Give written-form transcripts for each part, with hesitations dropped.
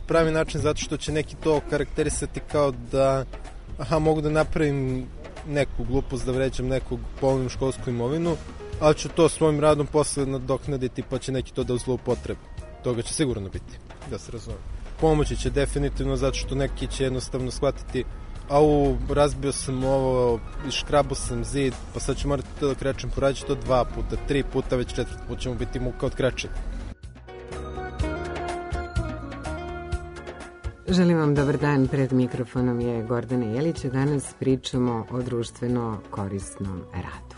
pravi način, zato što će neki to karakterisati kao da mogu da napravim neku glupost, da vređam nekog, polovim školsku imovinu, ali ću to svojim radom posle nadoknaditi, pa će neki to da zloupotrebe. Toga će sigurno biti, da se razume. Pomoći će definitivno, zato što neki će jednostavno shvatiti razbio sam ovo, škrabao sam zid, pa sad ću morati to da krečem, porađi to 2 puta, 3 puta, već 4 puta ćemo biti muka od krečenja. Želim vam dobar dan, pred mikrofonom je Gordana Jelić, a danas pričamo o društveno korisnom radu.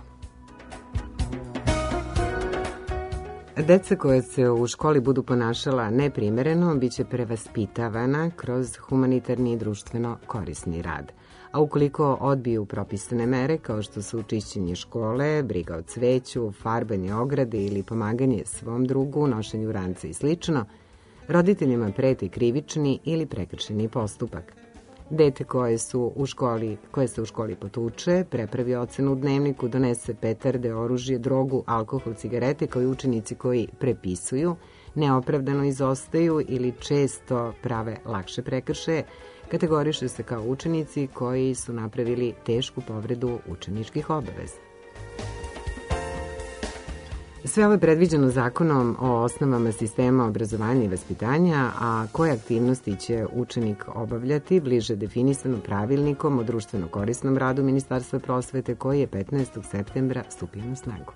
Deca koja se u školi budu ponašala neprimereno biće prevaspitavana kroz humanitarni i društveno korisni rad. A ukoliko odbiju propisane mere kao što su čišćenje škole, briga o cveću, farbanje ograde ili pomaganje svom drugu, nošenju ranca i slično, roditeljima preti krivični ili prekršajni postupak. Dete koje se u školi potuče, prepravi ocenu u dnevniku, donese petarde, oružje, drogu, alkohol, cigarete, kao i učenici koji prepisuju, neopravdano izostaju ili često prave lakše prekršaje, kategoriše se kao učenici koji su napravili tešku povredu učeničkih obaveza. Sve ovo je predviđeno Zakonom o osnovama sistema obrazovanja i vaspitanja, a koje aktivnosti će učenik obavljati bliže definisano pravilnikom o društveno korisnom radu Ministarstva prosvete koji je 15. septembra stupio na snagu.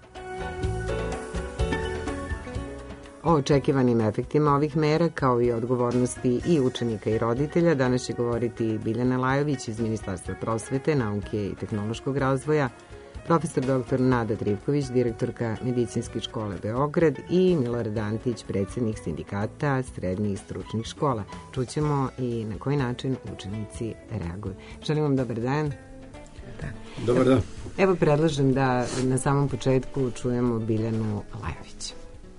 O očekivanim efektima ovih mera, kao i odgovornosti i učenika i roditelja, danas će govoriti Biljana Lajović iz Ministarstva prosvete, nauke i tehnološkog razvoja, profesor dr. Nada Trivković, direktorka Medicinske škole Beograd i Milorad Antić, predsjednik sindikata srednjih stručnih škola. Čućemo i na koji način učenici reaguju. Želim vam dobar dan. Dobar dan. Evo predlažem da na samom početku čujemo Biljanu Lajović.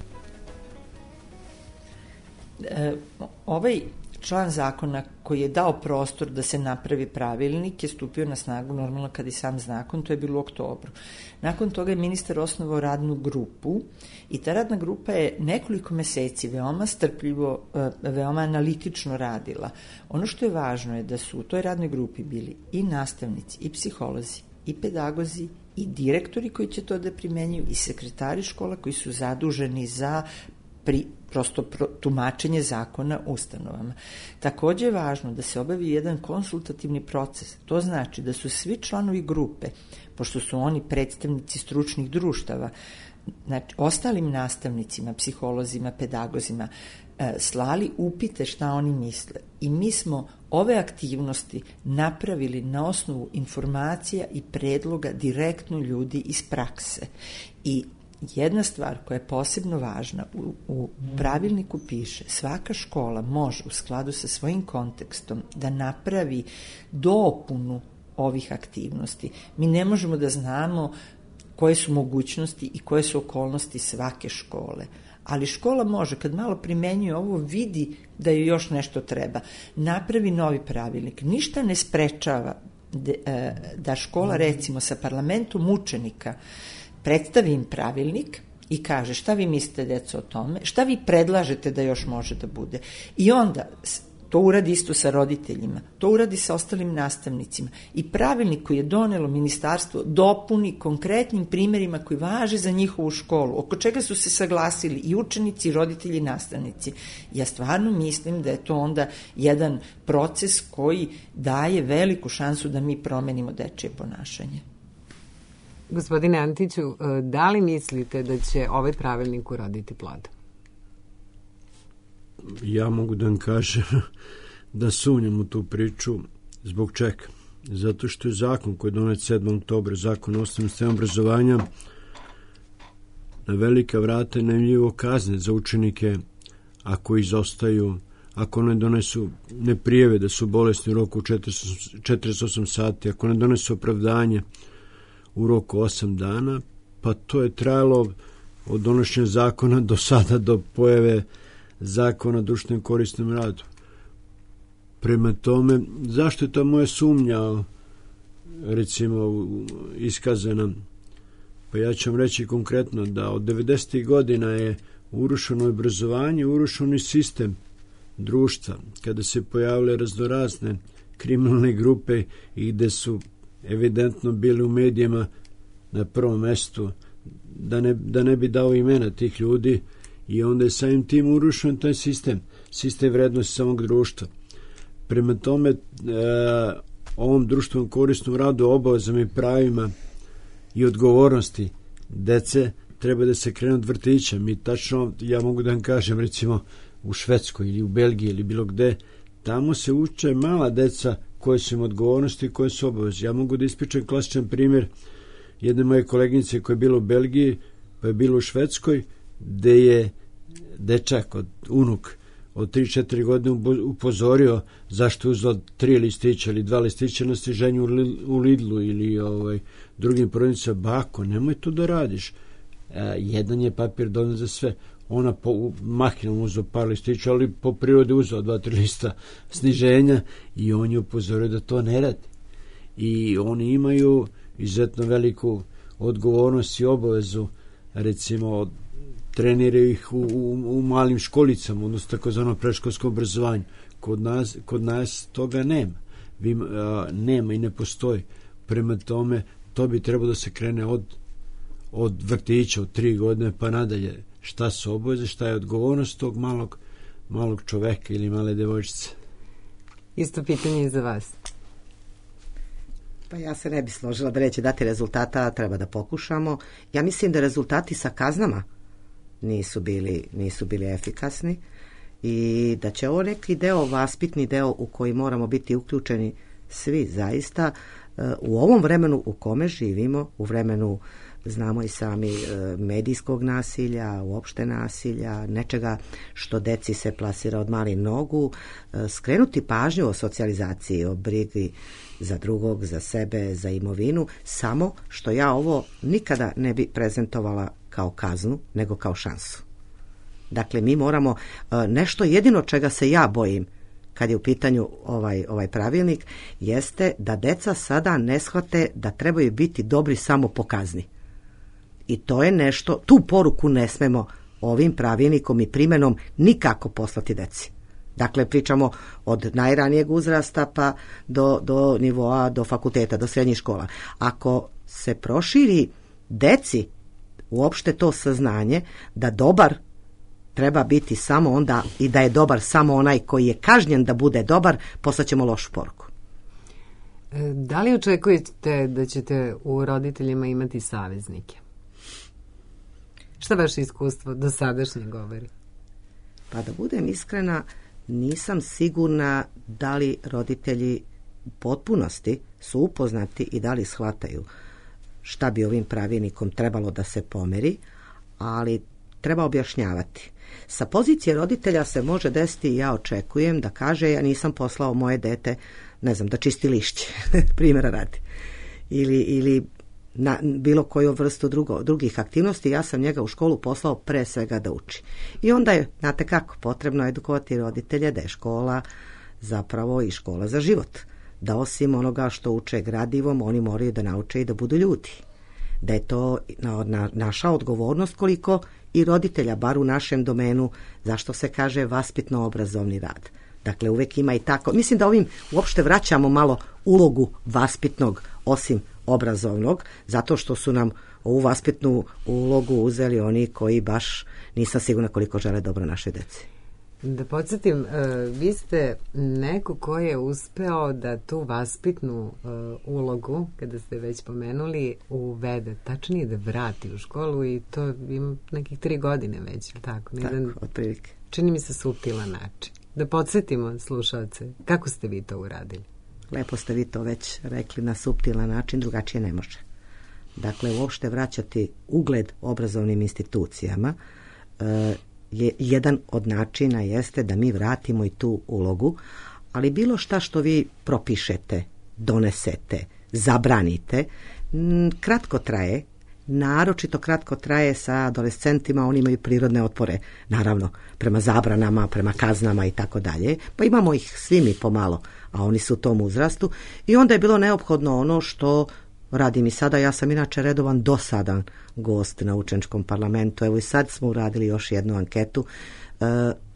Ovaj član zakona koji je dao prostor da se napravi pravilnik je stupio na snagu normalno kad i sam zakon, to je bilo u oktobru. Nakon toga je ministar osnovao radnu grupu i ta radna grupa je nekoliko meseci veoma strpljivo, veoma analitično radila. Ono što je važno je da su u toj radnoj grupi bili i nastavnici, i psiholozi, i pedagozi, i direktori koji će to da primenjuju, i sekretari škola koji su zaduženi za tumačenje zakona ustanovama. Takođe je važno da se obavi jedan konsultativni proces. To znači da su svi članovi grupe, pošto su oni predstavnici stručnih društava, znači ostalim nastavnicima, psiholozima, pedagozima, slali upite šta oni misle. I mi smo ove aktivnosti napravili na osnovu informacija i predloga direktno ljudi iz prakse. I jedna stvar koja je posebno važna, u pravilniku piše svaka škola može u skladu sa svojim kontekstom da napravi dopunu ovih aktivnosti. Mi ne možemo da znamo koje su mogućnosti i koje su okolnosti svake škole, ali škola može, kad malo primenjuje ovo, vidi da joj još nešto treba, napravi novi pravilnik. Ništa ne sprečava da škola recimo sa parlamentom učenika predstavi im pravilnik i kaže šta vi mislite, deco, o tome, šta vi predlažete da još može da bude. I onda to uradi isto sa roditeljima, to uradi sa ostalim nastavnicima. I pravilnik koji je donelo ministarstvo dopuni konkretnim primjerima koji važe za njihovu školu, oko čega su se saglasili i učenici, i roditelji, i nastavnici. Ja stvarno mislim da je to onda jedan proces koji daje veliku šansu da mi promenimo dečije ponašanje. Gospodine Antiću, da li mislite da će ovaj pravilnik uroditi plod? Ja mogu da vam kažem da sumnjam u tu priču. Zbog čega? Zato što je zakon koji je donet 7. oktobra, zakon o osnovnom sistemu obrazovanja, na velika vrata najavljivo kazne za učenike ako izostaju, ako ne prijave da su bolesni u roku 48 sati, ako ne donesu opravdanje u roku 8 dana, pa to je trajalo od donošenja zakona do sada, do pojave zakona o društveno korisnom radu. Prema tome, zašto je ta moja sumnja, recimo, iskazana? Pa ja ću vam reći konkretno da od 90. godina je urušeno obrazovanje, urušeno i sistem društva, kada se pojavile raznorazne kriminalne grupe i gde su evidentno bili u medijima na prvom mestu, da ne bi dao imena tih ljudi, i onda je samim tim urušen taj sistem vrednosti samog društva. Prema tome, ovom društvenom korisnom radu, obavezama i pravima i odgovornosti dece treba da se krene od vrtića. Mi tačno, ja mogu da vam kažem, recimo u Švedskoj ili u Belgiji ili bilo gde, tamo se uče mala deca koje su im odgovornosti i koje su obaveze. Ja mogu da ispričam klasičan primjer jedne moje koleginice koja je bila u Belgiji, pa je bila u Švedskoj, gde je dečak, unuk od 3-4 godine upozorio zašto je uzeo 3 listića ili 2 listića na stiženju u Lidlu ili drugim prodavnicama. Bako, nemoj to da radiš. Jedan je papir donet za sve. Ona mahinom uzeo par listića, ali po prirodi uzeo 2-3 lista sniženja i on je upozorio da to ne radi. I oni imaju izuzetno veliku odgovornost i obavezu, recimo treniraju ih u malim školicama, odnosno takozvano predškolskom obrazovanju. Kod nas toga nema. Nema i ne postoji. Prema tome, to bi trebalo da se krene od vrtića, od 3 godine pa nadalje. Šta su obaveze, šta je odgovornost tog malog čoveka ili male devojčice. Isto pitanje i za vas. Pa ja se ne bi složila da neće dati rezultata, treba da pokušamo. Ja mislim da rezultati sa kaznama nisu bili efikasni i da će ovo neki deo, vaspitni deo u koji moramo biti uključeni svi zaista u ovom vremenu u kome živimo, u vremenu, znamo i sami, medijskog nasilja, uopšte nasilja, nečega što deci se plasira od malih nogu, skrenuti pažnju o socijalizaciji, o brigi za drugog, za sebe, za imovinu, samo što ja ovo nikada ne bi prezentovala kao kaznu, nego kao šansu. Dakle, mi moramo nešto, jedino čega se ja bojim kad je u pitanju ovaj pravilnik, jeste da deca sada ne shvate da trebaju biti dobri samo po kazni. I to je nešto, tu poruku ne smemo ovim pravilnikom i primenom nikako poslati deci. Dakle, pričamo od najranijeg uzrasta pa do nivoa, do fakulteta, do srednjih škola. Ako se proširi deci uopšte to saznanje da dobar treba biti samo onda i da je dobar samo onaj koji je kažnjen da bude dobar, poslaćemo lošu poruku. Da li očekujete da ćete u roditeljima imati saveznike? Šta vaše iskustvo do sadašnje govori? Pa da budem iskrena, nisam sigurna da li roditelji u potpunosti su upoznati i da li shvataju šta bi ovim pravilnikom trebalo da se pomeri, ali treba objašnjavati. Sa pozicije roditelja se može desiti, ja očekujem da kaže, ja nisam poslao moje dete, ne znam, da čisti lišće, primjera radi, ili na bilo koju vrstu drugih aktivnosti, ja sam njega u školu poslao pre svega da uči. I onda je, znate kako, potrebno edukovati roditelje da je škola zapravo i škola za život. Da osim onoga što uče gradivom, oni moraju da nauče i da budu ljudi. Da je to naša odgovornost koliko i roditelja, bar u našem domenu, zašto se kaže vaspitno-obrazovni rad. Dakle, uvek ima i tako. Mislim da ovim uopšte vraćamo malo ulogu vaspitnog, osim obrazovnog, zato što su nam ovu vaspitnu ulogu uzeli oni koji baš nisam sigurna koliko žele dobro naše deci. Da podsjetim, vi ste neko ko je uspeo da tu vaspitnu ulogu, kada ste već pomenuli, uvede, tačnije da vrati u školu i to ima nekih 3 godine već, tako? Tako, otprilike. Čini mi se suptilan način. Da podsjetimo slušalce, kako ste vi to uradili? Lepo ste vi to već rekli, na suptilan način, drugačije ne može. Dakle, uopšte vraćati ugled obrazovnim institucijama, jedan od načina jeste da mi vratimo i tu ulogu, ali bilo šta što vi propišete, donesete, zabranite, kratko traje, naročito kratko traje sa adolescentima, oni imaju prirodne otpore, naravno, prema zabranama, prema kaznama i tako dalje, pa imamo ih svi mi pomalo, a oni su u tom uzrastu i onda je bilo neophodno ono što radim i sada. Ja sam inače redovan dosadan gost na učeničkom parlamentu. Evo i sad smo uradili još jednu anketu.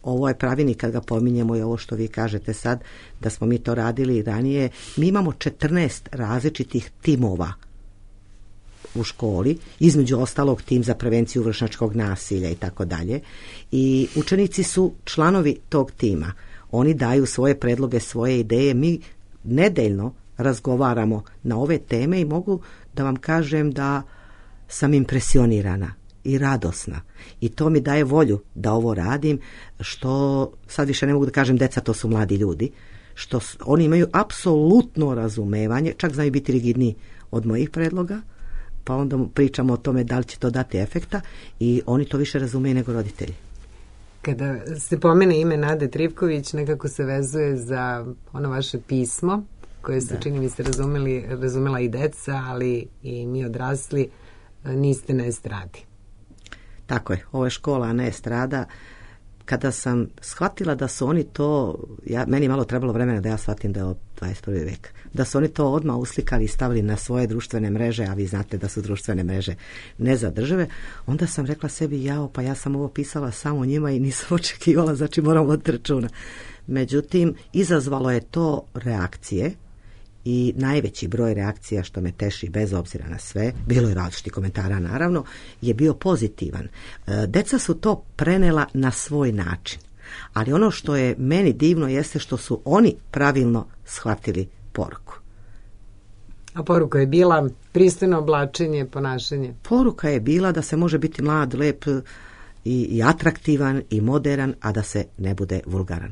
ovo je pravilnik kad ga pominjemo i ovo što vi kažete sad, da smo mi to radili ranije. Mi imamo 14 različitih timova u školi, između ostalog tim za prevenciju vršnjačkog nasilja i tako dalje. I učenici su članovi tog tima. Oni daju svoje predloge, svoje ideje. Mi nedeljno razgovaramo na ove teme i mogu da vam kažem da sam impresionirana i radosna. I to mi daje volju da ovo radim, što sad više ne mogu da kažem deca, to su mladi ljudi, što oni imaju apsolutno razumevanje, čak znaju biti rigidniji od mojih predloga, pa onda pričamo o tome da li će to dati efekta i oni to više razumeju nego roditelji. Kada se pomene ime Nade Trivković, nekako se vezuje za ono vaše pismo, koje su, čini mi se, razumela i deca, ali i mi odrasli, niste na estradi. Tako je, ovo je škola, a ne estrada. Kada sam shvatila da su oni to, meni je malo trebalo vremena da ja shvatim da je 21. vek, da su oni to odmah uslikali i stavili na svoje društvene mreže, a vi znate da su društvene mreže nezadržive, onda sam rekla sebi, pa ja sam ovo pisala samo njima i nisam očekivala, znači moram voditi računa. Međutim, izazvalo je to reakcije i najveći broj reakcija, što me teši bez obzira na sve, bilo je različitih komentara naravno, je bio pozitivan. Deca su to prenela na svoj način, ali ono što je meni divno jeste što su oni pravilno shvatili poruku. A poruka je bila pristojno oblačenje, ponašanje? Poruka je bila da se može biti mlad, lep i atraktivan i modern, a da se ne bude vulgaran.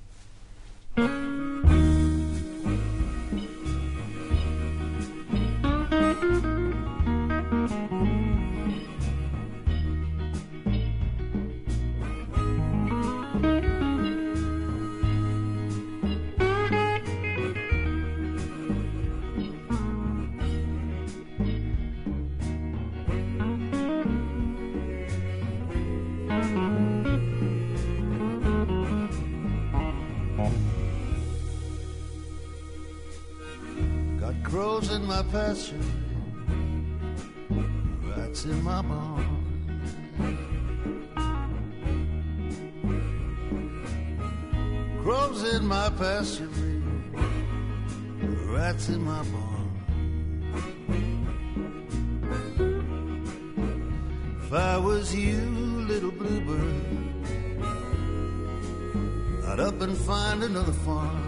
Grows in my pasture, rats in my barn. Grows in my pasture, rats in my barn. If I was you, little bluebird, I'd up and find another farm.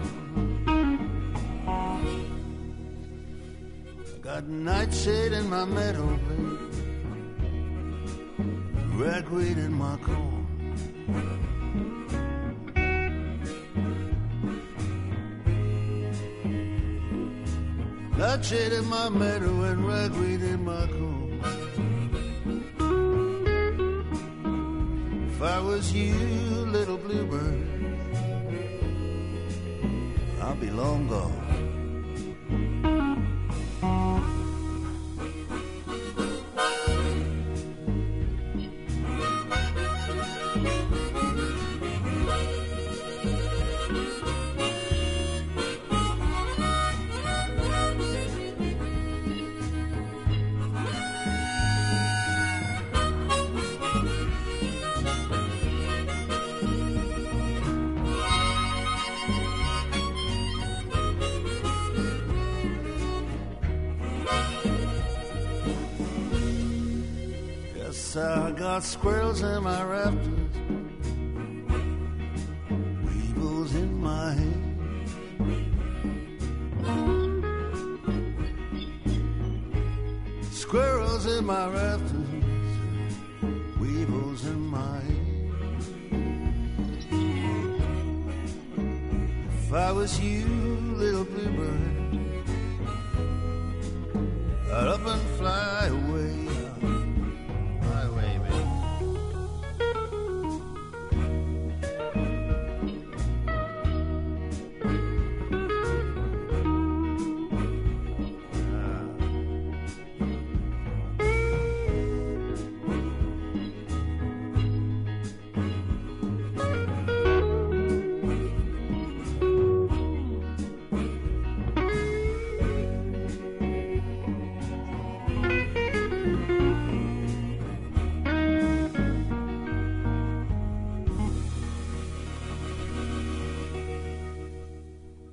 Got nightshade in my meadow, babe, ragweed in my corn. Nightshade in my meadow and ragweed in my corn. If I was you, little bluebird, I'll be long gone. I got squirrels in my rafters, weevils in my hair. Squirrels in my rafters, weevils in my hair. If I was you, little bluebird, I'd up and fly away.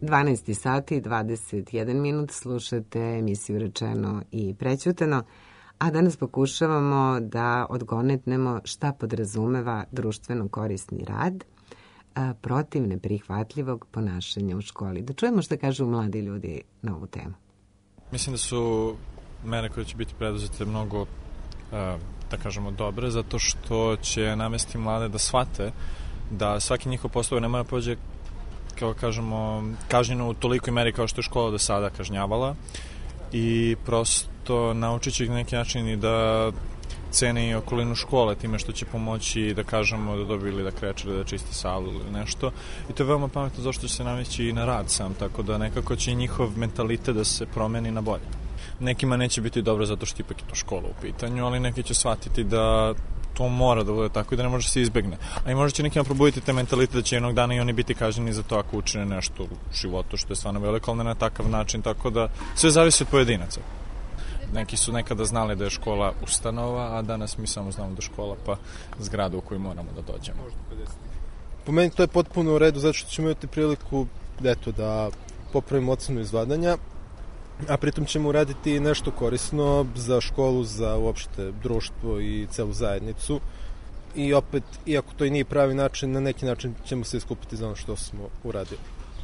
12 sati, 21 minut, slušate emisiju Rečeno i prećutano, a danas pokušavamo da odgonetnemo šta podrazumeva društveno korisni rad protiv neprihvatljivog ponašanja u školi. Da čujemo šta kažu mladi ljudi na ovu temu. Mislim da su mere koje će biti preduzete mnogo, da kažemo, dobre, zato što će navesti mlade da shvate da svaki njihov posao ne mora pođe, kao kažemo, kažnjeno u tolikoj meri kao što je škola do sada kažnjavala, i prosto naučit će na neki način i da cene i okolinu škole time što će pomoći, da kažemo, da dobiju ili da kreće ili da čisti salu ili nešto. I to je veoma pametno zašto će se navići i na rad sam, tako da nekako će njihov mentalitet da se promeni na bolje. Nekima neće biti dobro zato što ipak je to škola u pitanju, ali neki će shvatiti da to mora da bude tako i da ne može se izbegne. A i možda će nekima probuditi te mentalitet da će jednog dana i oni biti kažnjeni za to ako učine nešto u životu, što je stvarno veliko, ali ne na takav način, tako da sve zavisi od pojedinaca. Neki su nekada znali da je škola ustanova, a danas mi samo znamo da je škola pa zgrada u koju moramo da dođemo. Po meni to je potpuno u redu, zato što ćemo imati priliku da popravimo ocenu izvadanja, a pritom ćemo uraditi nešto korisno za školu, za uopšte društvo i celu zajednicu. I opet, iako to i nije pravi način, na neki način ćemo se iskupiti za ono što smo uradili.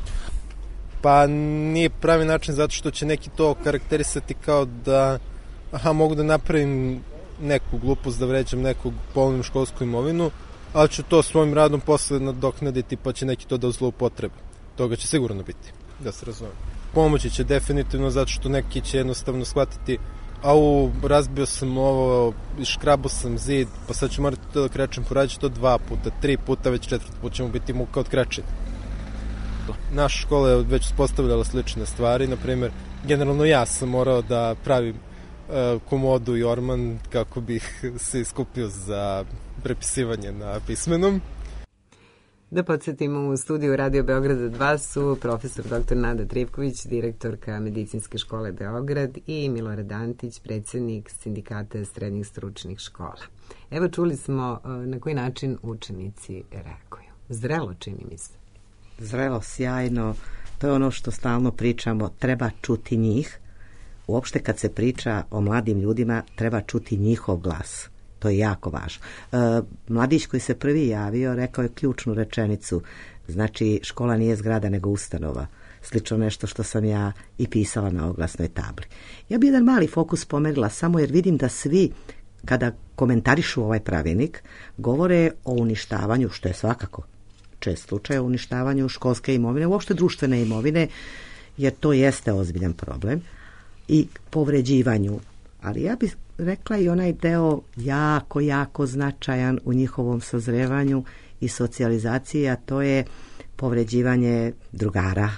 Pa nije pravi način zato što će neki to karakterisati kao da mogu da napravim neku glupost, da vređam nekog, polovim školsku imovinu, ali ću to svojim radom posle nadoknaditi, pa će neki to da zloupotrebe. Toga će sigurno biti, da se razumem. Pomoći će definitivno, zato što neki će jednostavno shvatiti razbio sam ovo, škrabao sam zid, pa sad ću morati to da krećem, poradit to 2 puta, 3 puta, već 4 puta ćemo biti muka od krečenja. Naša škola je već uspostavljala slične stvari, na primjer, generalno ja sam morao da pravim komodu i orman kako bih se iskupio za prepisivanje na pismenom. Da podsjetimo, u studiju Radio Beograda 2 su profesor dr. Nada Trivković, direktorka Medicinske škole Beograd, i Milorad Antić, predsjednik Sindikata srednjih stručnih škola. Evo, čuli smo na koji način učenici reaguju. Zrelo, čini mi se. Zrelo, sjajno. To je ono što stalno pričamo, treba čuti njih. Uopšte kad se priča o mladim ljudima, treba čuti njihov glas. To je jako važno. Mladić koji se prvi javio rekao je ključnu rečenicu. Znači, škola nije zgrada nego ustanova. Slično nešto što sam ja i pisala na oglasnoj tabli. Ja bi jedan mali fokus pomerila samo jer vidim da svi, kada komentarišu ovaj pravilnik, govore o uništavanju, što je svakako čest slučaj, o uništavanju školske imovine, uopšte društvene imovine, jer to jeste ozbiljan problem, i povređivanju. Ali ja bih rekla i onaj deo jako, jako značajan u njihovom sazrevanju i socijalizaciji, a to je povređivanje drugara.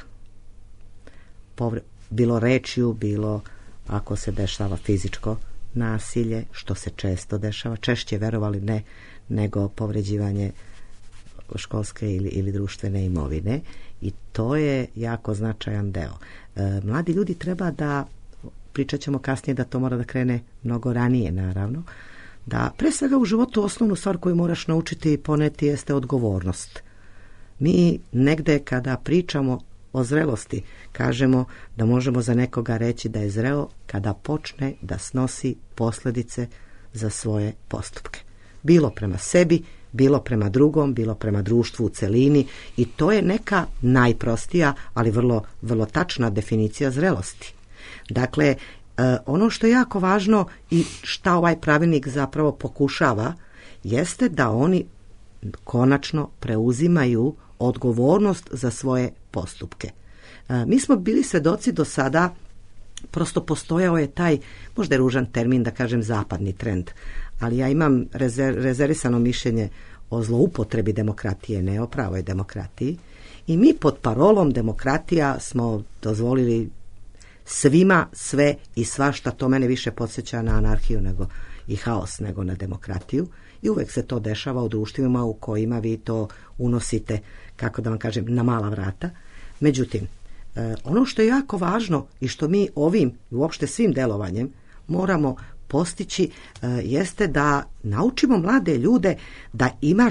Bilo rečju, bilo ako se dešava fizičko nasilje, što se često dešava, češće, verovali ne, nego povređivanje školske ili društvene imovine, i to je jako značajan deo. Mladi ljudi treba da, pričat ćemo kasnije da to mora da krene mnogo ranije, naravno, da pre svega u životu osnovnu stvar koju moraš naučiti i poneti jeste odgovornost. Mi negde kada pričamo o zrelosti kažemo da možemo za nekoga reći da je zreo kada počne da snosi posljedice za svoje postupke. Bilo prema sebi, bilo prema drugom, bilo prema društvu u celini, i to je neka najprostija, ali vrlo, vrlo tačna definicija zrelosti. Dakle, ono što je jako važno i šta ovaj pravilnik zapravo pokušava, jeste da oni konačno preuzimaju odgovornost za svoje postupke. Mi smo bili svedoci do sada, prosto postojao je taj, možda je ružan termin da kažem zapadni trend, ali ja imam rezervisano mišljenje o zloupotrebi demokratije, ne o pravoj demokratiji, i mi pod parolom demokratija smo dozvolili svima sve i svašta. To mene više podsjeća na anarhiju i haos nego na demokratiju, i uvek se to dešava u društvima u kojima vi to unosite, kako da vam kažem, na mala vrata. Međutim, ono što je jako važno i što mi ovim i uopšte svim delovanjem moramo postići jeste da naučimo mlade ljude da imaš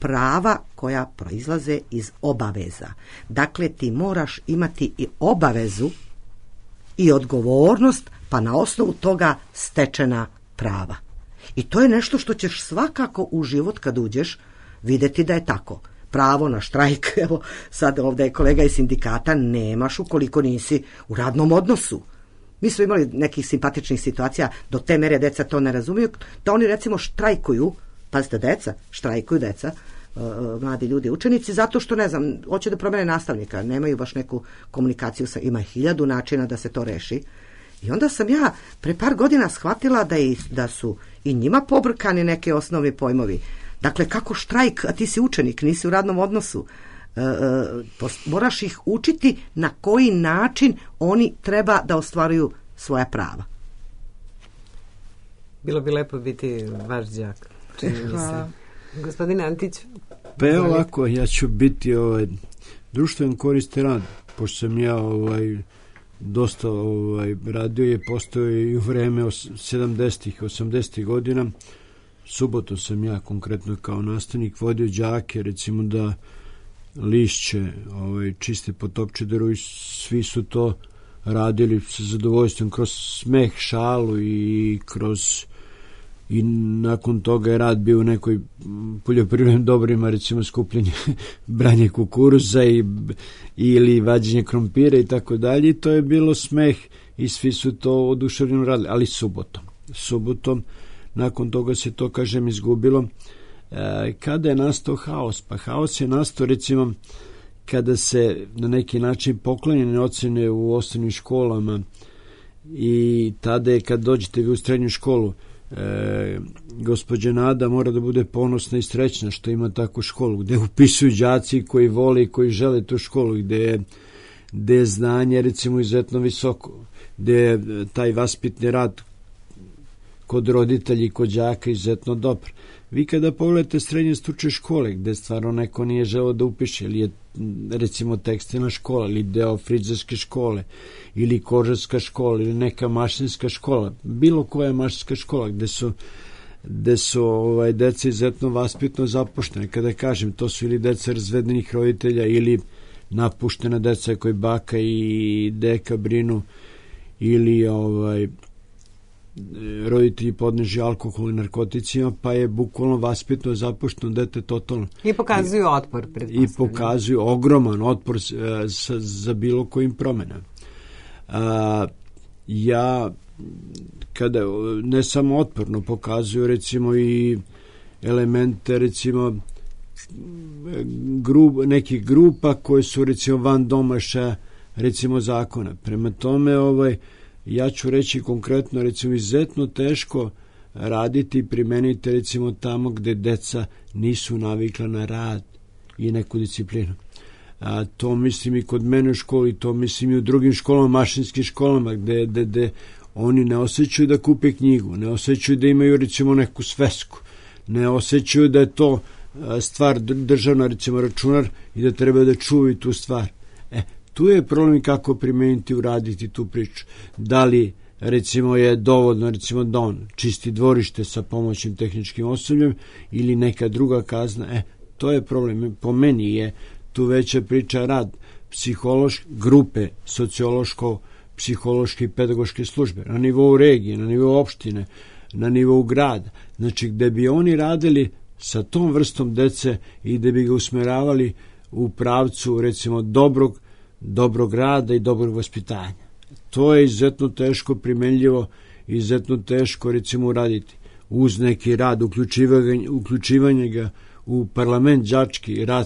prava koja proizlaze iz obaveza. Dakle, ti moraš imati i obavezu i odgovornost, pa na osnovu toga stečena prava. I to je nešto što ćeš svakako u život kad uđeš vidjeti da je tako. Pravo na štrajk, evo sad ovdje je kolega iz sindikata, nemaš ukoliko nisi u radnom odnosu. Mi smo imali nekih simpatičnih situacija, do te mere deca to ne razumiju, da oni recimo štrajkuju, pazite deca, štrajkuju deca, mladi ljudi, učenici, zato što, ne znam, hoće da promene nastavnika, nemaju baš neku komunikaciju, ima 1000 načina da se to reši. I onda sam ja pre par godina shvatila da su i njima pobrkani neke osnovni pojmovi. Dakle, kako štrajk, a ti si učenik, nisi u radnom odnosu, moraš ih učiti na koji način oni treba da ostvaruju svoja prava. Bilo bi lepo biti vaš đak, čini mi se. Gospodin Antić? Pa evo ovako, ja ću biti društven koristan rad, pošto sam ja dosta radio je postao i u vreme 70-ih, 80-ih godina. Subotom sam ja konkretno kao nastavnik vodio đake, recimo da lišće, čiste potopče drvo, i svi su to radili sa zadovoljstvom kroz smeh, šalu i nakon toga je rad bio u nekoj poljoprivrednim dobrima, recimo skupljenje branje kukuruza ili vađenje krompira i tako dalje, i to je bilo smeh i svi su to oduševljeno radili, ali subotom nakon toga se to, kažem, izgubilo. Kada je nastao haos? Pa haos je nastao, recimo, kada se na neki način poklonjene ocene u osnovnim školama, i tada je, kad dođete vi u srednju školu, gospođa Nada mora da bude ponosna i srećna što ima takvu školu, gde upisuju đaci koji vole i koji žele tu školu, gde je znanje, recimo, izuzetno visoko, gde je taj vaspitni rad kod roditelji i kod đaka izuzetno dobar. Vi kada pogledate srednje stručne škole, gde stvarno neko nije želeo da upiše, ili je recimo tekstilna škola, ili deo frizerske škole, ili kožarska škola, ili neka mašinska škola, bilo koja mašinska škola, gde su deca izuzetno vaspitno zapuštene. Kada kažem, to su ili deca razvedenih roditelja, ili napuštena deca koji baka i deka brinu, ili roditelji podneži alkohol i narkoticima, pa je bukvalno vaspitno zapušteno dete totalno. I pokazuju otpor, pretpostavljam. I pokazuju ogroman otpor za bilo kojim promjenama. Ja, kada ne samo otporno, pokazuju recimo i elemente, recimo nekih grupa koje su recimo van domaša, recimo, zakona. Prema tome, ja ću reći konkretno, recimo, izuzetno teško raditi i primeniti, recimo, tamo gde deca nisu navikla na rad i neku disciplinu. To mislim i kod mene u školi, to mislim i u drugim školama, mašinskim školama, gde oni ne osjećaju da kupe knjigu, ne osjećaju da imaju, recimo, neku svesku, ne osjećaju da je to stvar državna, recimo, računar, i da treba da čuvaju tu stvar. Tu je problem kako primeniti, uraditi tu priču. Da li, recimo, je dovoljno, recimo, da on čisti dvorište sa pomoćnim tehničkim osobljem ili neka druga kazna. To je problem. Po meni je tu veća priča rad grupe sociološko-psihološke i pedagoške službe na nivou regije, na nivou opštine, na nivou grada. Znači, gde bi oni radili sa tom vrstom dece i gde bi ga usmeravali u pravcu, recimo, dobrog rada i dobrog vaspitanja. To je izuzetno teško primenljivo, izuzetno teško, recimo, uraditi. Uz neki rad, uključivanje ga u parlament đački, rad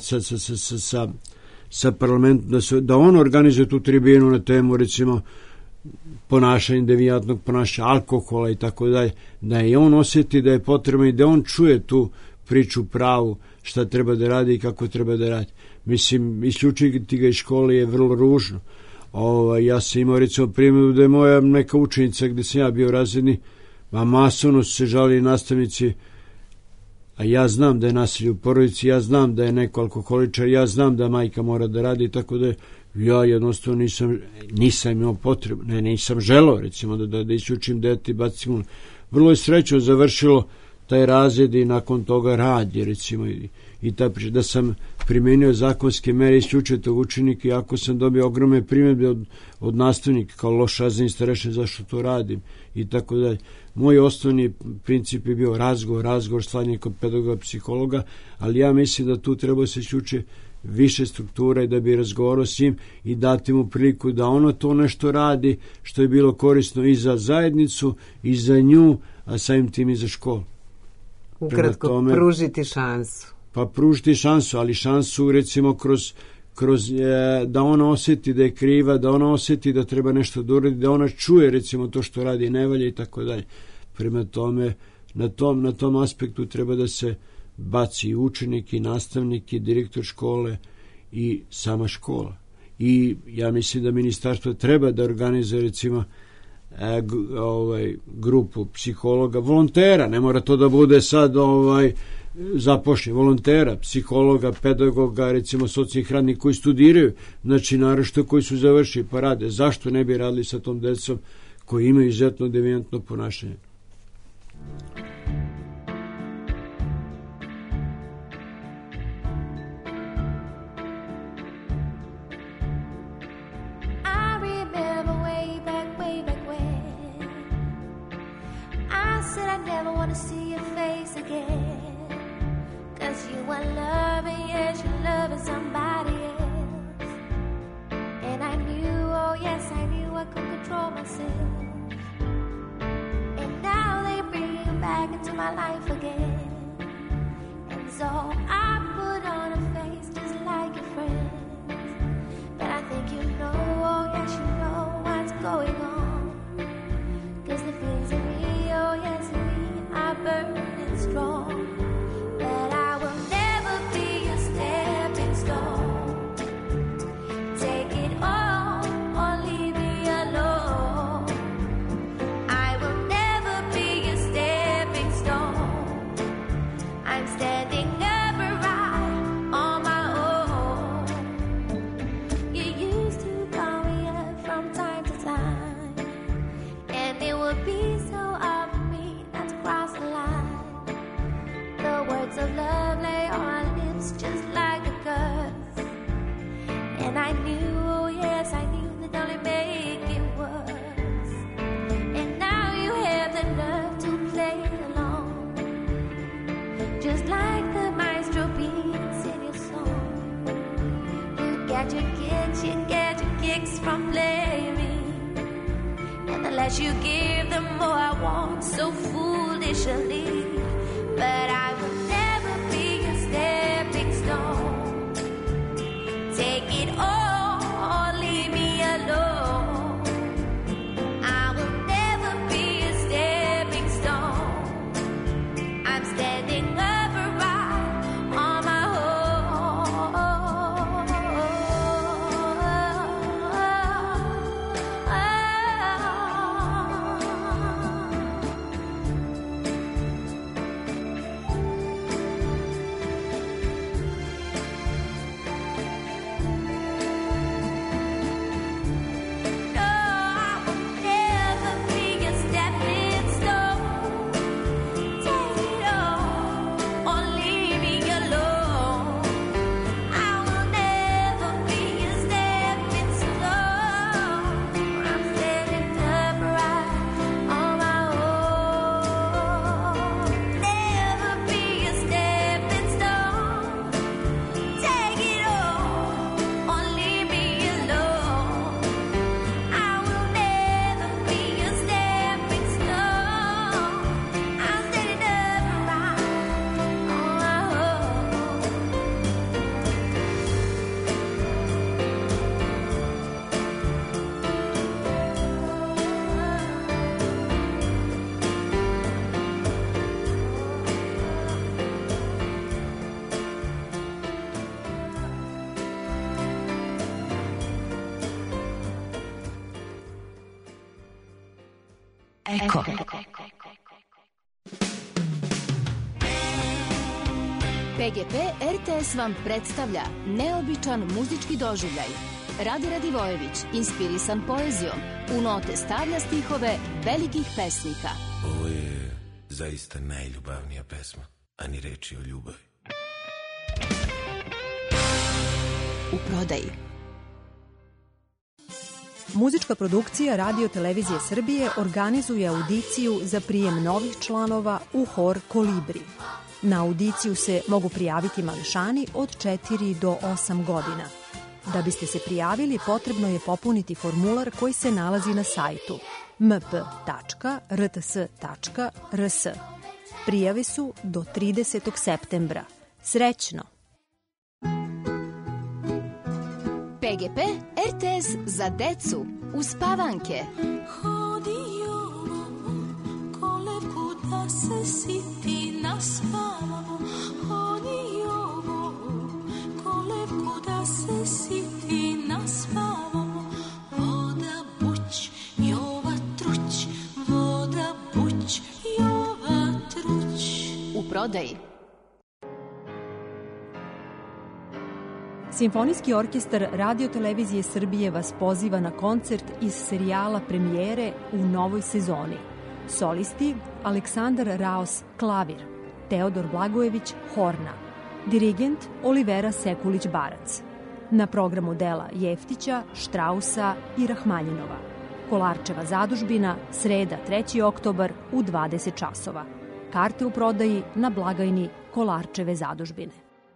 sa parlamentom, da on organizuje tu tribinu na temu, recimo, ponašanja, devijatnog ponašanja, alkohola i tako dalje, da je on osjeti da je potrebno i da on čuje tu priču pravu, šta treba da radi i kako treba da radi. Mislim, isključiti ga iz škole je vrlo ružno. Ja sam imao, recimo, primjer da je moja neka učenica gde sam ja bio razredni, masovno su se žalili nastavnici, a ja znam da je nasilje u porodici, ja znam da je neko alkoholičar, ja znam da majka mora da radi, tako da ja jednostavno nisam imao potrebu, nisam želeo, recimo, da isključim dete i bacim. Vrlo je srećno završilo taj razred i nakon toga radi, recimo, i ta priča, da sam primenio zakonske mere isključio tog učenika, iako sam dobio ogromne primjedbe od nastavnika kao loš razredni starešin zašto to radim i tako dalje. Moj osnovni princip je bio razgovor, slanje kod pedagoga, psihologa, ali ja mislim da tu treba se isključiti više struktura i da bi razgovarao s njim i dati mu priliku da ono to nešto radi što je bilo korisno i za zajednicu i za nju, a samim tim i za školu. Ukratko, tome, pružiti šansu. Pa pružiti šansu, ali šansu recimo kroz da ona osjeti da je kriva, da ona osjeti da treba nešto da uradi, da ona čuje recimo to što radi ne valja i tako dalje. Prema tome, na tom aspektu treba da se baci i učenik, i nastavnik, i direktor škole i sama škola. I ja mislim da ministarstvo treba da organizuje recimo grupu psihologa, volontera, ne mora to da bude sad zapošljen, volontera, psihologa, pedagoga, recimo socijalnih radnika koji studiraju, znači naročito koji su završili pa rade. Zašto ne bi radili sa tom decom koji imaju izuzetno devijantno ponašanje? Eko. PGP RTS vam predstavlja neobičan muzički doživljaj. Rade Radivojević, inspirisan poezijom, u note stavlja stihove velikih pesnika. Ovo je zaista najljubavnija pesma, a ni reči o ljubavi. u prodaji. Muzička produkcija Radio Televizije Srbije organizuje audiciju za prijem novih članova u hor Kolibri. Na audiciju se mogu prijaviti mališani od 4 do 8 godina. Da biste se prijavili, potrebno je popuniti formular koji se nalazi na sajtu mp.rts.rs. Prijave su do 30. septembra. Srećno! PGP RTS za decu uspavanke. Hodio kolevku da se siti naspavamo. Hodio kolevku da se siti naspavamo. Voda buć, Jova truć, voda buć, Jova truć. U prodaji. Simfonijski orkestar Radio Televizije Srbije vas poziva na koncert iz serijala Premijere u novoj sezoni. Solisti Aleksandar Raos klavir, Teodor Blagojević horna, dirigent Olivera Sekulić-Barac. Na programu dela Jeftića, Štrausa i Rahmanjinova. Kolarčeva zadužbina, sreda 3. oktobar u 20 časova. Karte u prodaji na blagajni Kolarčeve zadužbine.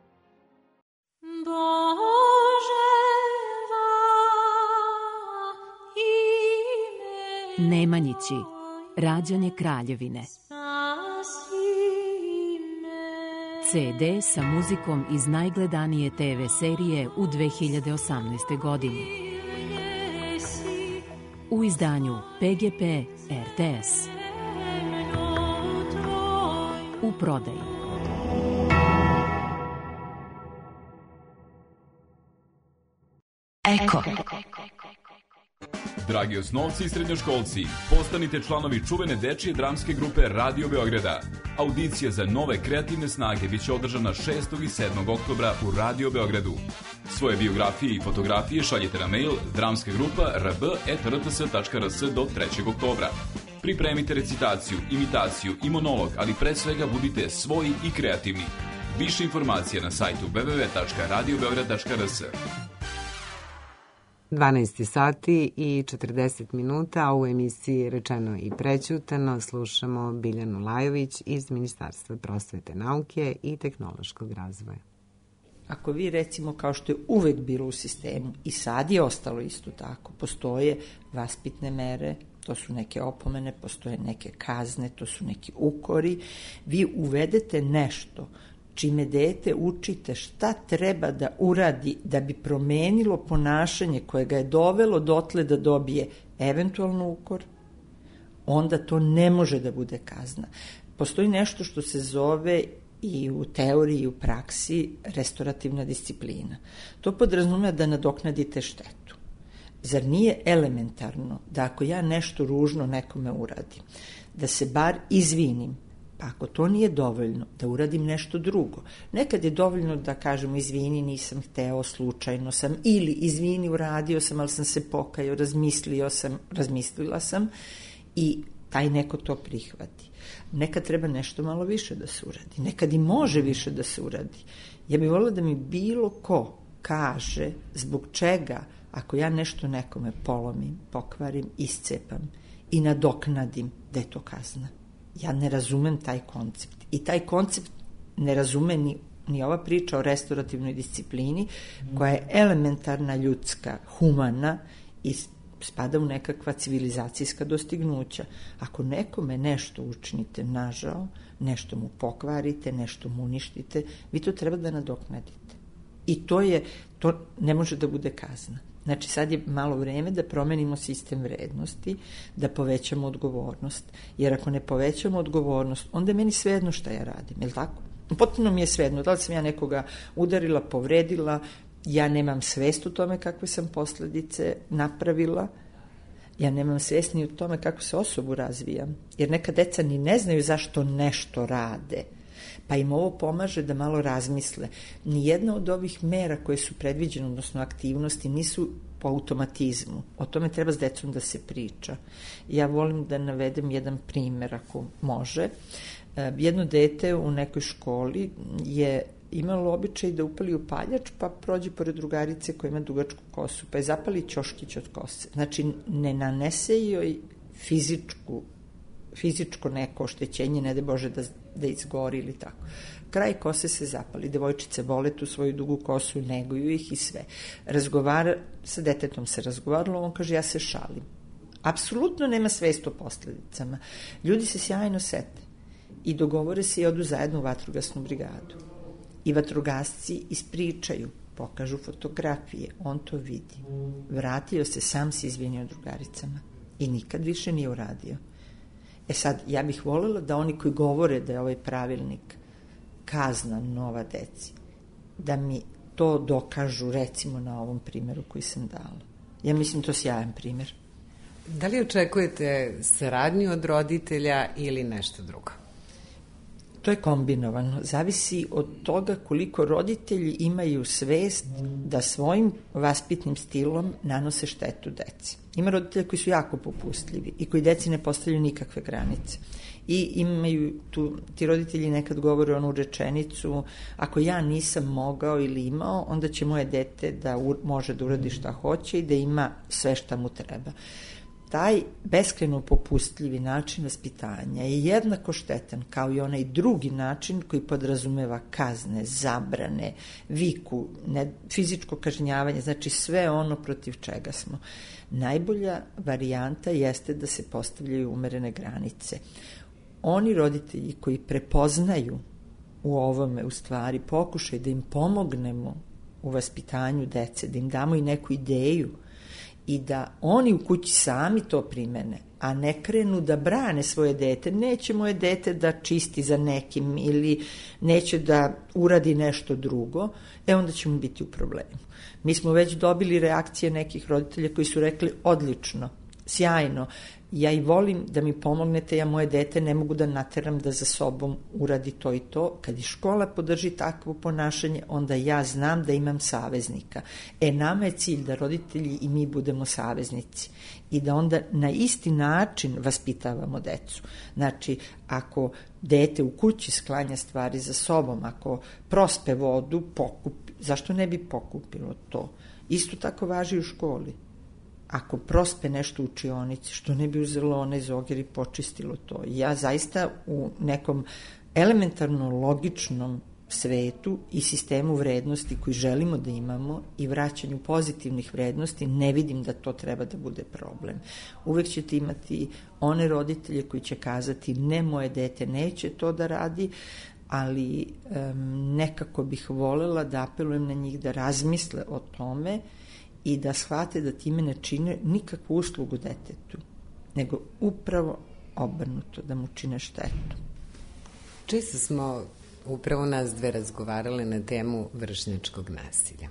Nemanjići, rađanje Kraljevine. CD sa muzikom iz najgledanije TV serije u 2018. godini. U izdanju PGP RTS. U prodaji. Eko. Dragi osnovci i srednjoškolci, postanite članovi čuvene dečije dramske grupe Radio Beograda. Audicija za nove kreativne snage biće održana 6. i 7. oktobra u Radio Beogradu. Svoje biografije i fotografije šaljite na mail dramskagrupa.rb@rts.rs do 3. oktobra. Pripremite recitaciju, imitaciju i monolog, ali pre svega budite svoji i kreativni. Više informacija na sajtu www.radiobeograd.rs. 12 sati i 40 minuta, a u emisiji Rečeno i prećutano slušamo Biljanu Lajović iz Ministarstva prosvete, nauke i tehnološkog razvoja. Ako vi recimo, kao što je uvek bilo u sistemu, i sad je ostalo isto tako, postoje vaspitne mere, to su neke opomene, postoje neke kazne, to su neki ukori, vi uvedete nešto čime dete učite šta treba da uradi da bi promenilo ponašanje koje ga je dovelo dotle da dobije eventualno ukor, onda to ne može da bude kazna. Postoji nešto što se zove i u teoriji i u praksi restorativna disciplina. To podrazumeva da nadoknadite štetu. Zar nije elementarno da ako ja nešto ružno nekome uradim, da se bar izvinim, pa ako to nije dovoljno, da uradim nešto drugo. Nekad je dovoljno da kažemo izvini, nisam hteo, slučajno sam, ili izvini, uradio sam, ali sam se pokajao, razmislila sam i taj neko to prihvati. Nekad treba nešto malo više da se uradi, nekad i može više da se uradi. Ja bih voljela da mi bilo ko kaže zbog čega, ako ja nešto nekome polomim, pokvarim, iscepam i nadoknadim, da je to kazna. Ja ne razumem taj koncept. I taj koncept ne razume ni ova priča o restorativnoj disciplini, koja je elementarna, ljudska, humana i spada u nekakva civilizacijska dostignuća. Ako nekome nešto učinite nažao, nešto mu pokvarite, nešto mu uništite, vi to treba da nadoknadite. I to ne može da bude kazna. Znači, sad je malo vreme da promenimo sistem vrednosti, da povećamo odgovornost. Jer ako ne povećamo odgovornost, onda je meni svejedno šta ja radim, je li tako? Potpuno mi je svejedno, da li sam ja nekoga udarila, povredila, ja nemam svest u tome kakve sam posledice napravila, ja nemam svest ni u tome kako se osobu razvijam, jer neka deca ni ne znaju zašto nešto rade, pa im ovo pomaže da malo razmisle. Nijedna od ovih mera koje su predviđene, odnosno aktivnosti, nisu po automatizmu. O tome treba s decom da se priča. Ja volim da navedem jedan primer, ako može. Jedno dete u nekoj školi je imalo običaj da upali upaljač, pa prođe pored drugarice koja ima dugačku kosu, pa je zapali ćoškić od kose. Znači, ne nanese joj fizičko neko oštećenje, ne de Bože da izgori ili tako. Kraj kose se zapali, devojčice vole tu svoju dugu kosu, neguju ih i sve. Sa detetom se razgovaralo, on kaže, ja se šalim. Apsolutno nema svest o posledicama. Ljudi se sjajno sete i dogovore se i odu zajedno u vatrogasnu brigadu. I vatrogasci ispričaju, pokažu fotografije, on to vidi. Vratio se, sam se izvinio drugaricama i nikad više nije uradio. Sad, ja bih voljela da oni koji govore da je ovaj pravilnik kazna nova deci, da mi to dokažu recimo na ovom primjeru koji sam dala. Ja mislim to sjajan primjer. Da li očekujete saradnju od roditelja ili nešto drugo? To je kombinovano. Zavisi od toga koliko roditelji imaju svest da svojim vaspitnim stilom nanose štetu deci. Ima roditelja koji su jako popustljivi i koji deci ne postavljaju nikakve granice. I imaju ti roditelji nekad govore onu rečenicu, ako ja nisam mogao ili imao, onda će moje dete da može da uradi šta hoće i da ima sve šta mu treba. Taj beskrajno popustljivi način vaspitanja je jednako štetan kao i onaj drugi način koji podrazumeva kazne, zabrane, viku, fizičko kažnjavanje, znači sve ono protiv čega smo. Najbolja varijanta jeste da se postavljaju umerene granice. Oni roditelji koji prepoznaju u ovome u stvari pokušaj da im pomognemo u vaspitanju dece, da im damo i neku ideju i da oni u kući sami to primene, a ne krenu da brane svoje dete, neće moje dete da čisti za nekim ili neće da uradi nešto drugo, onda ćemo biti u problemu. Mi smo već dobili reakcije nekih roditelja koji su rekli odlično, sjajno, ja i volim da mi pomognete, ja moje dete ne mogu da nateram da za sobom uradi to i to. Kad i škola podrži takvo ponašanje, onda ja znam da imam saveznika. Nama je cilj da roditelji i mi budemo saveznici i da onda na isti način vaspitavamo decu. Znači, ako dete u kući sklanja stvari za sobom, ako prospe vodu, pokupi, zašto ne bi pokupilo to? Isto tako važi u školi. Ako prospe nešto u učionici, što ne bi uzelo onaj zoger i počistilo to? Ja zaista u nekom elementarno logičnom svetu i sistemu vrednosti koji želimo da imamo i vraćanju pozitivnih vrednosti ne vidim da to treba da bude problem. Uvek ćete imati one roditelje koji će kazati ne, moje dete neće to da radi, ali nekako bih volela da apelujem na njih da razmisle o tome i da shvate da time ne čine nikakvu uslugu detetu, nego upravo obrnuto, da mu čine štetu. Često smo upravo nas dve razgovarale na temu vršnjačkog nasilja.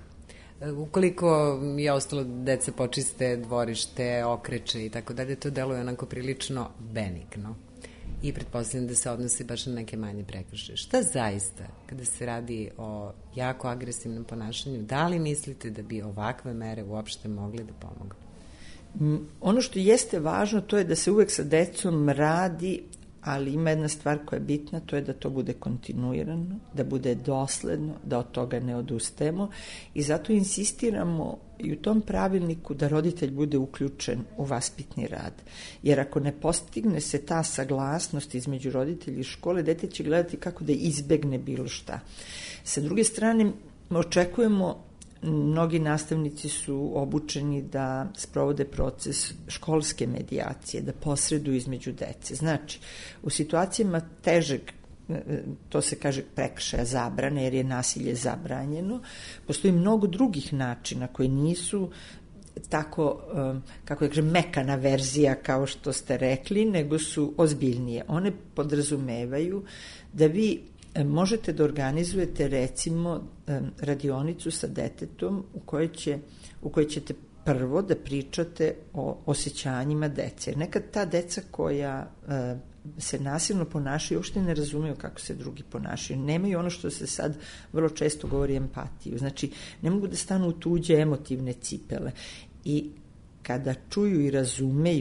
Ukoliko je ostalo deca počiste dvorište, okreće i tako dalje, to deluje onako prilično benigno i pretpostavljam da se odnosi baš na neke manje prekršaje. Šta zaista, kada se radi o jako agresivnom ponašanju, da li mislite da bi ovakve mere uopšte mogli da pomogu? Ono što jeste važno, to je da se uvek sa decom radi, ali ima jedna stvar koja je bitna, to je da to bude kontinuirano, da bude dosledno, da od toga ne odustajemo i zato insistiramo i u tom pravilniku da roditelj bude uključen u vaspitni rad. Jer ako ne postigne se ta saglasnost između roditelja i škole, dete će gledati kako da izbegne bilo šta. Sa druge strane, očekujemo, mnogi nastavnici su obučeni da sprovode proces školske medijacije, da posreduju između dece. Znači, u situacijama težeg, to se kaže prekršaja, zabrane, jer je nasilje zabranjeno, postoji mnogo drugih načina koji nisu tako, kako je kažem, mekana verzija kao što ste rekli, nego su ozbiljnije. One podrazumevaju da vi možete da organizujete recimo radionicu sa detetom u kojoj ćete prvo da pričate o osjećanjima dece. Nekad ta deca koja se nasilno ponašaju uopšte ne razumeju kako se drugi ponašaju. Nemaju ono što se sad vrlo često govori empatiju. Znači, ne mogu da stanu u tuđe emotivne cipele. I kada čuju i razumeju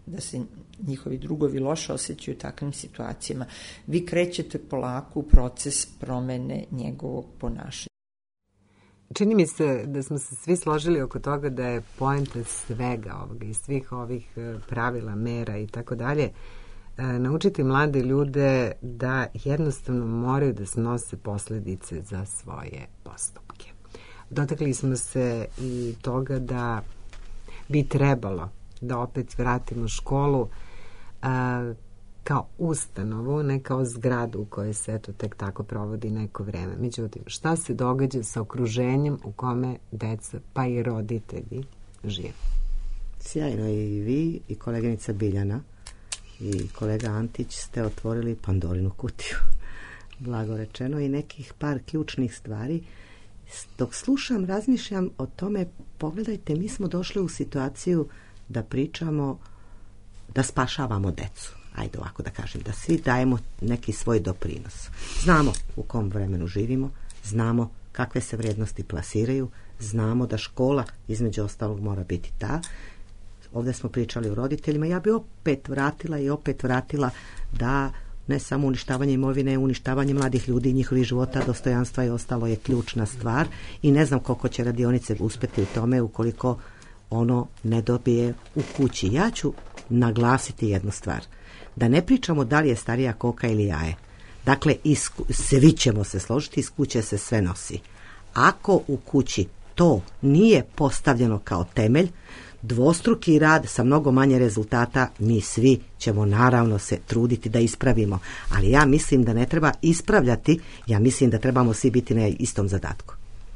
da se njihovi drugovi loše osjećaju u takvim situacijama, vi krećete polako u proces promene njegovog ponašanja. Čini mi se da smo se svi složili oko toga da je poenta svega ovoga i svih ovih pravila, mera i tako dalje, naučiti mlade ljude da jednostavno moraju da snose posledice za svoje postupke. Dotakli smo se i toga da bi trebalo da opet vratimo školu kao ustanovu, ne kao zgradu u kojoj se eto tek tako provodi neko vreme. Međutim, šta se događa sa okruženjem u kome deca, pa i roditelji žive? Sjajno, i vi i koleginica Biljana i kolega Antić ste otvorili Pandorinu kutiju. Blago rečeno, i nekih par ključnih stvari. Dok slušam, razmišljam o tome, pogledajte, mi smo došli u situaciju da pričamo, da spašavamo decu. Ajde ovako da kažem, da svi dajemo neki svoj doprinos. Znamo u kom vremenu živimo, znamo kakve se vrijednosti plasiraju, znamo da škola između ostalog mora biti ta. Ovdje smo pričali o roditeljima, ja bi opet vratila da ne samo uništavanje imovine, uništavanje mladih ljudi, njihovih života, dostojanstva i ostalo je ključna stvar i ne znam koliko će radionice uspjeti u tome ukoliko ono ne dobije u kući. Ja ću naglasiti jednu stvar. Da ne pričamo da li je starija koka ili jaje. Dakle, svi ćemo se složiti, iz kuće se sve nosi. Ako u kući to nije postavljeno kao temelj, dvostruki rad sa mnogo manje rezultata, mi svi ćemo naravno se truditi da ispravimo. Ali ja mislim da ne treba ispravljati, ja mislim da trebamo svi biti na istom zadatku.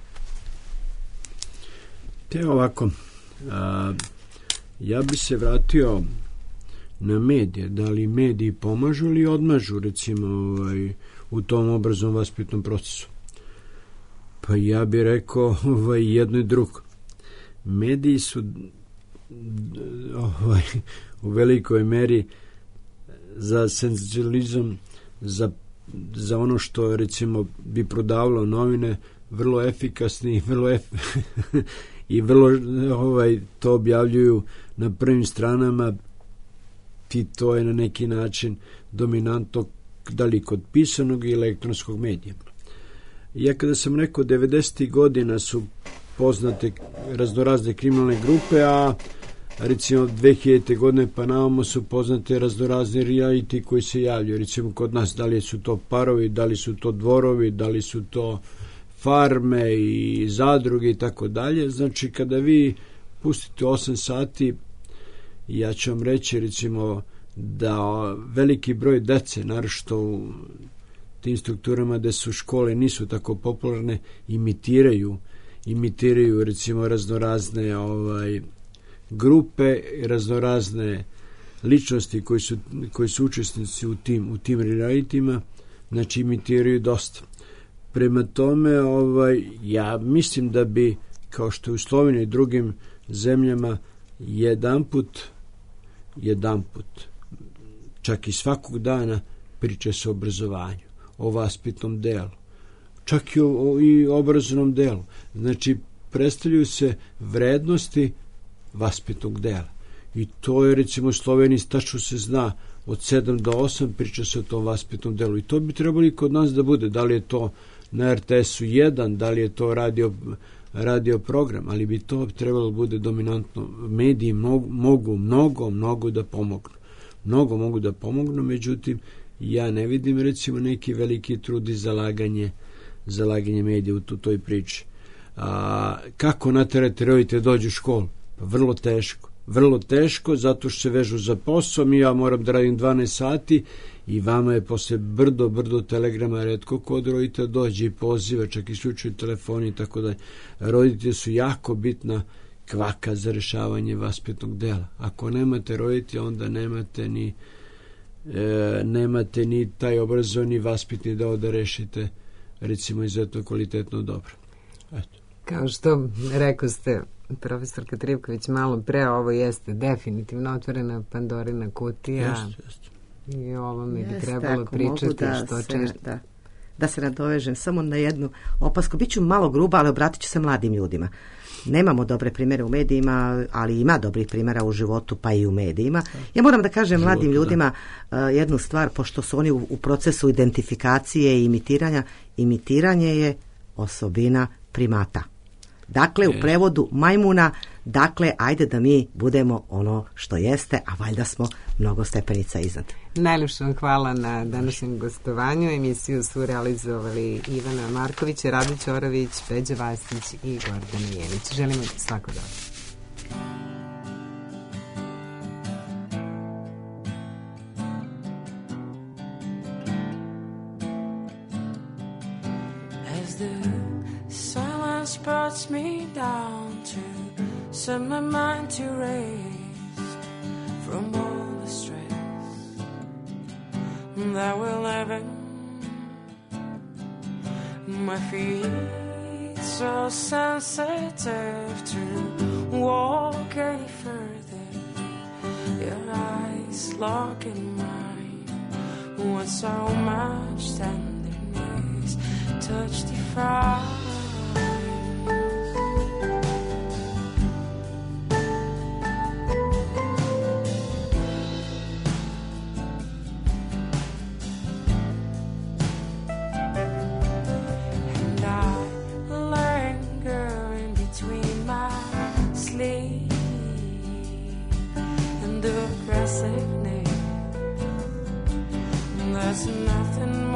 Te ovako, ja bi se vratio na medije. Da li mediji pomažu ili odmažu, recimo, u tom obrazovnom vaspitnom procesu? Pa ja bih rekao jedno i drugo. Mediji su u velikoj meri za senzacionalizam, za ono što recimo bi prodavalo novine, vrlo efikasni i vrlo to objavljuju na prvim stranama, i to je na neki način dominantno da li kod pisanog i elektronskog medija. Ja kada sam rekao 90. godina su poznate raznorazne kriminalne grupe, a recimo 2000. godine pa naovamo su poznate raznorazni reality koji se javljaju. Recimo kod nas, da li su to parovi, da li su to dvorovi, da li su to farme i zadruge i tako dalje. Znači kada vi pustite 8 sati, ja ću vam reći recimo da veliki broj dece, naročito u tim strukturama gde su škole nisu tako popularne, imitiraju recimo raznorazne grupe, raznorazne ličnosti koji su učesnici u tim realitima, znači imitiraju dosta. Prema tome, ja mislim da bi, kao što je u Sloveniji i drugim zemljama, jedanput, čak i svakog dana priča se o obrazovanju, o vaspitnom delu, čak i obrazovnom delu. Znači, predstavljaju se vrednosti vaspitnog dela. I to je, recimo, u Sloveniji tačno se zna, od 7 do 8 priča se o tom vaspitnom delu. I to bi trebalo i kod nas da bude. Da li je to na RTS-u 1, da li je to radio program, ali bi to trebalo da bude dominantno. Mediji mogu mnogo da pomognu. Mnogo mogu da pomognu, međutim, ja ne vidim recimo neki veliki trud i zalaganje medija u toj priči. Kako naterati roditelje dođu u školu? Pa vrlo teško, zato što se vežu za posao, ja moram da radim 12 sati i vama je posle brdo telegrama, retko kod roditelja dođe i poziva, čak i slučaju telefoni i tako da. Roditelji su jako bitna kvaka za rešavanje vaspitnog dela. Ako nemate roditelja, onda nemate ni taj obrazovni vaspitni deo da rešite recimo izuzetno kvalitetno dobro. Eto. Kao što rekao ste, profesorka Trivković, malo pre, ovo jeste definitivno otvorena Pandorina kutija. Jeste. I o ovome bi trebalo pričati što češće. da se nadovežem samo na jednu opasku. Biću malo gruba, ali obratit ću se mladim ljudima. Nemamo dobre primjere u medijima, ali ima dobrih primjera u životu, pa i u medijima. Ja moram da kažem mladim ljudima jednu stvar, pošto su oni u procesu identifikacije i imitiranja. Imitiranje je osobina primata. Dakle, u prevodu majmuna, dakle, ajde da mi budemo ono što jeste, a valjda smo mnogo stepenica iznad. Najljepše vam hvala na današnjem gostovanju. Emisiju su realizovali Ivana Marković, Rado Ćorović, Peđa Vasić i Gordana Jenić. Želimo svako dobro. Brought me down to set my mind to rest from all the stress that we're living. My feet so sensitive to walk any further. Your eyes lock in mine with so much tenderness. Touch the fire. There's nothing